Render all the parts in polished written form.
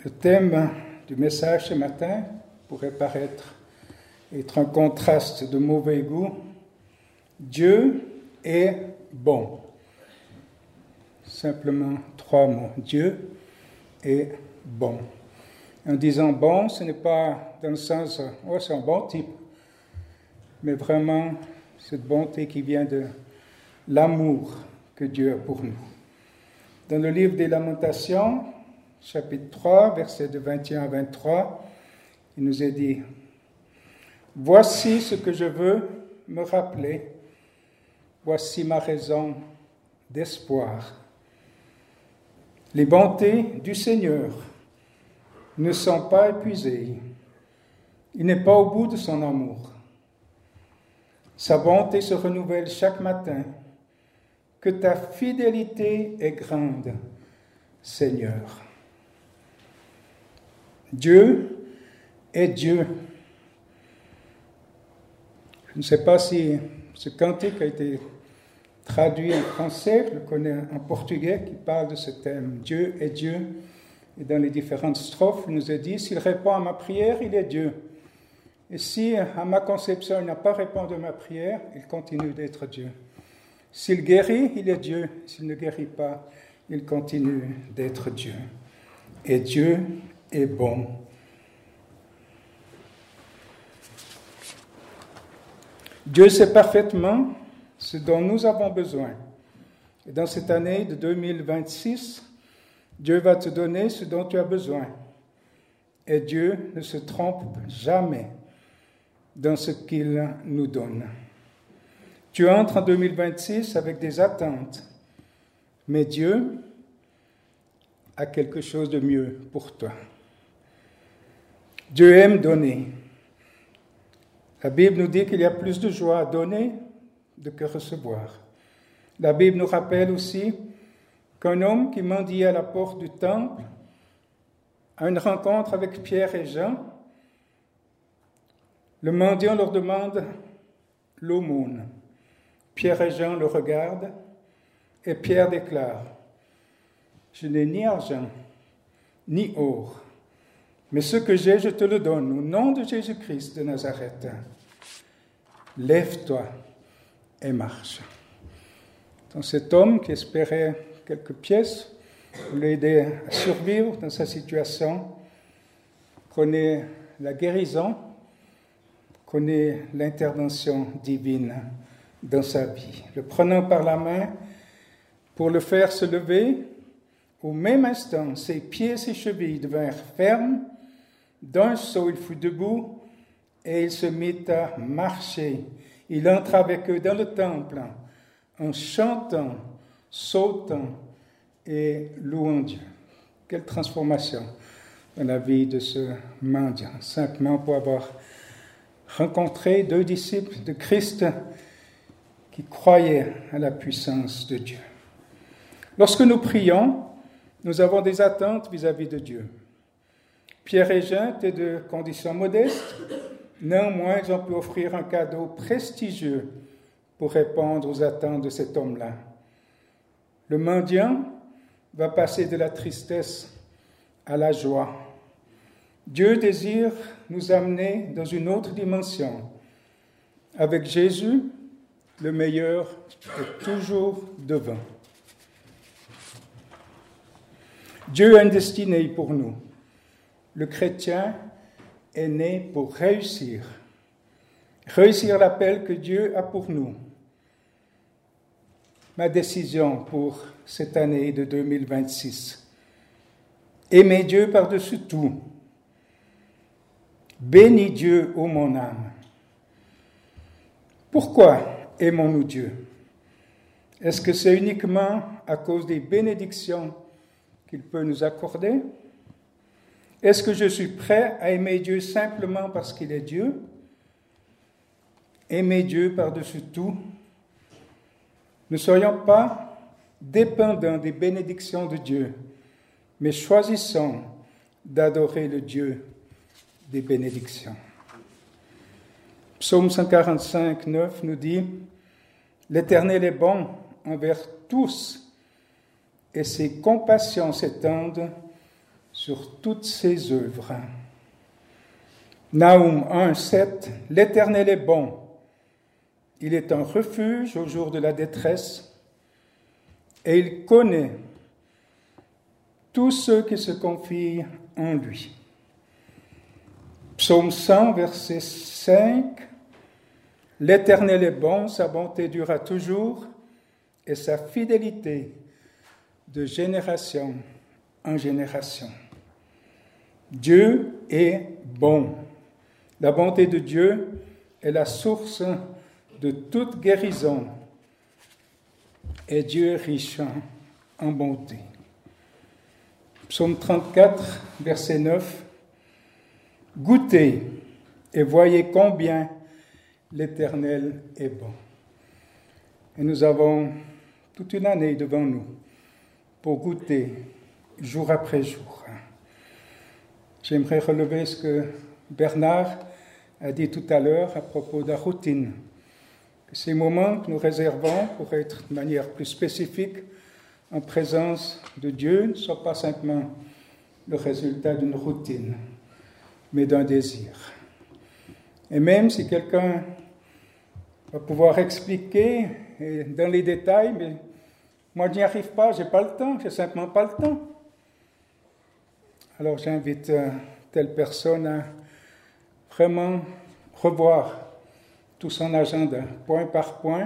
Le thème du message ce matin pourrait paraître être un contraste de mauvais goût. Dieu est bon. Simplement 3 mots. Dieu est bon. En disant bon, ce n'est pas dans le sens « oh, c'est un bon type », mais vraiment cette bonté qui vient de l'amour que Dieu a pour nous. Dans le livre des Lamentations, chapitre 3, versets de 21 à 23, il nous est dit « Voici ce que je veux me rappeler, voici ma raison d'espoir. Les bontés du Seigneur ne sont pas épuisées, il n'est pas au bout de son amour. Sa bonté se renouvelle chaque matin, que ta fidélité est grande, Seigneur. » Dieu est Dieu. Je ne sais pas si ce cantique a été traduit en français, je le connais en portugais qui parle de ce thème. Dieu est Dieu. Et dans les différentes strophes, il nous est dit, s'il répond à ma prière, il est Dieu. Et si à ma conception, il n'a pas répondu à ma prière, il continue d'être Dieu. S'il guérit, il est Dieu. S'il ne guérit pas, il continue d'être Dieu. Et Dieu est bon. Dieu sait parfaitement ce dont nous avons besoin. Et dans cette année de 2026, Dieu va te donner ce dont tu as besoin. Et Dieu ne se trompe jamais dans ce qu'il nous donne. Tu entres en 2026 avec des attentes, mais Dieu a quelque chose de mieux pour toi. Dieu aime donner. La Bible nous dit qu'il y a plus de joie à donner que recevoir. La Bible nous rappelle aussi qu'un homme qui mendiait à la porte du temple a une rencontre avec Pierre et Jean. Le mendiant leur demande l'aumône. Pierre et Jean le regardent et Pierre déclare « Je n'ai ni argent, ni or, mais ce que j'ai, je te le donne, au nom de Jésus-Christ de Nazareth. Lève-toi et marche. » Donc cet homme qui espérait quelques pièces pour l'aider à survivre dans sa situation, connaît la guérison, connaît l'intervention divine dans sa vie. Le prenant par la main pour le faire se lever, au même instant, ses pieds et ses chevilles devinrent fermes. D'un saut, il fut debout et il se mit à marcher. Il entra avec eux dans le temple en chantant, sautant et louant Dieu. Quelle transformation dans la vie de ce mendiant, simplement pour avoir rencontré 2 disciples de Christ qui croyaient à la puissance de Dieu. Lorsque nous prions, nous avons des attentes vis-à-vis de Dieu. Pierre et Jean étaient de conditions modestes, néanmoins ils ont pu offrir un cadeau prestigieux pour répondre aux attentes de cet homme-là. Le mendiant va passer de la tristesse à la joie. Dieu désire nous amener dans une autre dimension. Avec Jésus, le meilleur est toujours devant. Dieu a une destinée pour nous. Le chrétien est né pour réussir. Réussir l'appel que Dieu a pour nous. Ma décision pour cette année de 2026. Aimer Dieu par-dessus tout. Bénis Dieu, ô mon âme. Pourquoi aimons-nous Dieu? Est-ce que c'est uniquement à cause des bénédictions qu'il peut nous accorder? Est-ce que je suis prêt à aimer Dieu simplement parce qu'il est Dieu? Aimer Dieu par-dessus tout. Ne soyons pas dépendants des bénédictions de Dieu, mais choisissons d'adorer le Dieu des bénédictions. Psaume 145, 9 nous dit « L'Éternel est bon envers tous, et ses compassions s'étendent sur toutes ses œuvres. Naoum 1, 7, l'Éternel est bon. Il est un refuge au jour de la détresse et il connaît tous ceux qui se confient en lui. Psaume 100, verset 5, l'Éternel est bon, sa bonté durera toujours et sa fidélité de génération en génération. Dieu est bon. La bonté de Dieu est la source de toute guérison et Dieu est riche en bonté. Psaume 34, verset 9. Goûtez et voyez combien l'Éternel est bon. Et nous avons toute une année devant nous pour goûter jour après jour. J'aimerais relever ce que Bernard a dit tout à l'heure à propos de la routine. Que ces moments que nous réservons pour être de manière plus spécifique en présence de Dieu ne soient pas simplement le résultat d'une routine, mais d'un désir. Et même si quelqu'un va pouvoir expliquer dans les détails, mais moi je n'y arrive pas, je n'ai pas le temps, je n'ai simplement pas le temps. Alors j'invite telle personne à vraiment revoir tout son agenda, point par point,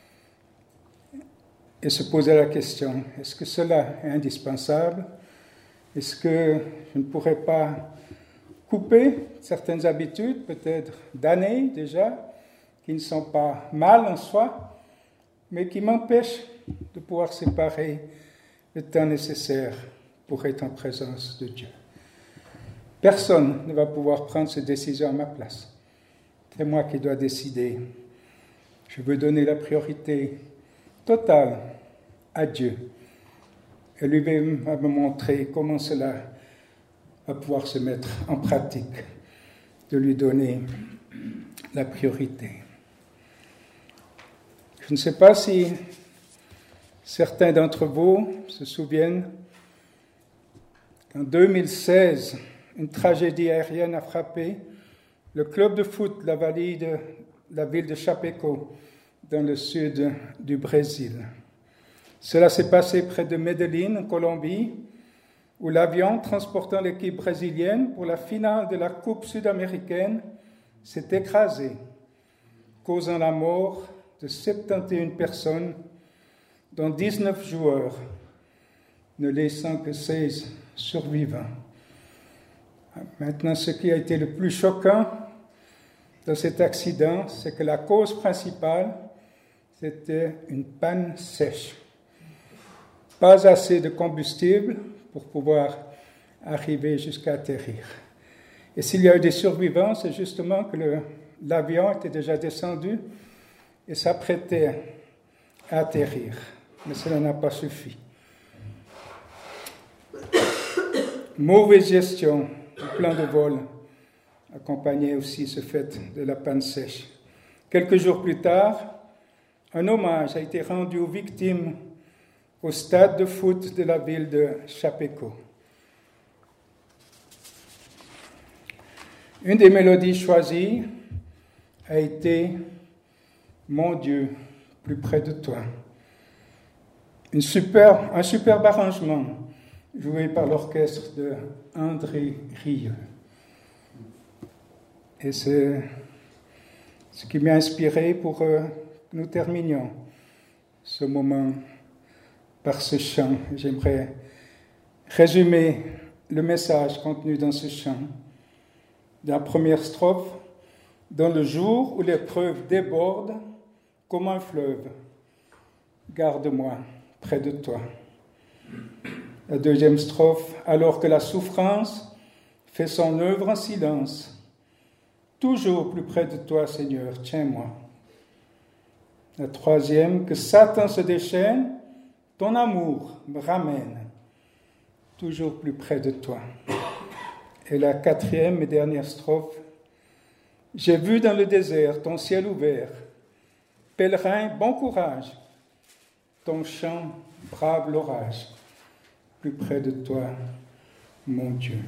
et se poser la question, est-ce que cela est indispensable? Est-ce que je ne pourrais pas couper certaines habitudes, peut-être d'années déjà, qui ne sont pas mal en soi, mais qui m'empêchent de pouvoir séparer le temps nécessaire pour être en présence de Dieu. Personne ne va pouvoir prendre cette décision à ma place. C'est moi qui dois décider. Je veux donner la priorité totale à Dieu. Et lui va me montrer comment cela va pouvoir se mettre en pratique, de lui donner la priorité. Je ne sais pas si certains d'entre vous se souviennent qu'en 2016, une tragédie aérienne a frappé le club de foot de la ville de Chapecó, dans le sud du Brésil. Cela s'est passé près de Medellín, en Colombie, où l'avion transportant l'équipe brésilienne pour la finale de la Coupe sud-américaine s'est écrasé, causant la mort de 71 personnes, dont 19 joueurs, ne laissant que 16 survivants. Maintenant, ce qui a été le plus choquant dans cet accident, c'est que la cause principale, c'était une panne sèche. Pas assez de combustible pour pouvoir arriver jusqu'à atterrir. Et s'il y a eu des survivants, c'est justement que l'avion était déjà descendu et s'apprêtait à atterrir. Mais cela n'a pas suffi. Mauvaise gestion du plan de vol accompagnait aussi ce fait de la panne sèche. Quelques jours plus tard, un hommage a été rendu aux victimes au stade de foot de la ville de Chapecó. Une des mélodies choisies a été « Mon Dieu, plus près de toi ». Un superbe arrangement joué par l'orchestre de André Rieu. Et c'est ce qui m'a inspiré pour que nous terminions ce moment par ce chant. J'aimerais résumer le message contenu dans ce chant. Dans la première strophe, « Dans le jour où l'épreuve déborde comme un fleuve, garde-moi près de toi. » La deuxième strophe, « Alors que la souffrance fait son œuvre en silence, toujours plus près de toi, Seigneur, tiens-moi. » La troisième, « Que Satan se déchaîne, ton amour me ramène, toujours plus près de toi. » Et la quatrième et dernière strophe, « J'ai vu dans le désert ton ciel ouvert, pèlerin, bon courage, ton chant brave l'orage, plus près de toi, mon Dieu.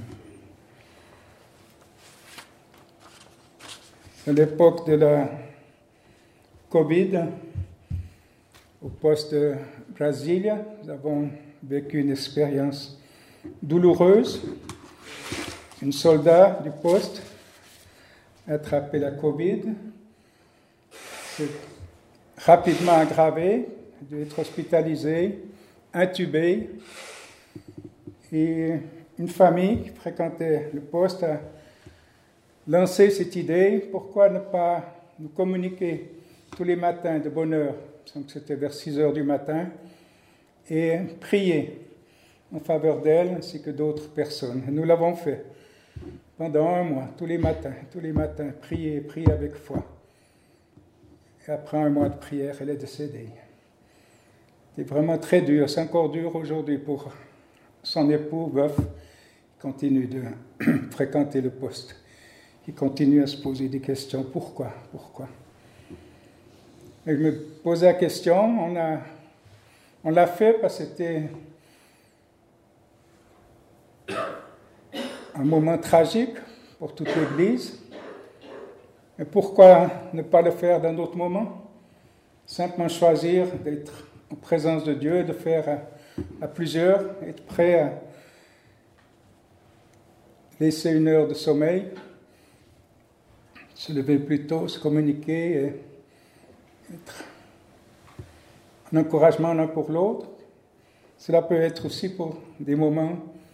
À l'époque de la Covid, au poste de Brasilia, nous avons vécu une expérience douloureuse. Un soldat du poste a attrapé la Covid, s'est rapidement aggravé, a dû être hospitalisé, intubé, et une famille qui fréquentait le poste a lancé cette idée, pourquoi ne pas nous communiquer tous les matins de bonne heure, donc c'était vers 6 heures du matin, et prier en faveur d'elle ainsi que d'autres personnes. Et nous l'avons fait pendant 1 mois, tous les matins, prier avec foi. Et après 1 mois de prière, elle est décédée. C'était vraiment très dur, c'est encore dur aujourd'hui pour son époux, veuf, qui continue de fréquenter le poste, qui continue à se poser des questions. Pourquoi? Et je me posais la question, on l'a fait parce que c'était un moment tragique pour toute l'Église. Mais pourquoi ne pas le faire dans d'autres moments? Simplement choisir d'être en présence de Dieu, de faire à plusieurs, être prêt à laisser 1 heure de sommeil, se lever plus tôt, se communiquer, et être un encouragement l'un pour l'autre. Cela peut être aussi pour des moments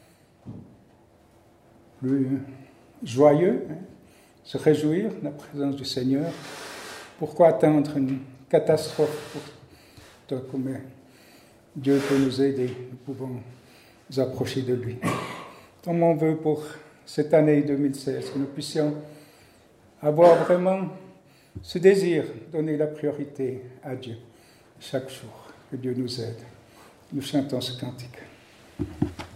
plus joyeux, se réjouir de la présence du Seigneur. Pourquoi attendre une catastrophe comme Dieu peut nous aider, nous pouvons nous approcher de lui. Tant mon vœu pour cette année 2016, que nous puissions avoir vraiment ce désir de donner la priorité à Dieu chaque jour. Que Dieu nous aide. Nous chantons ce cantique.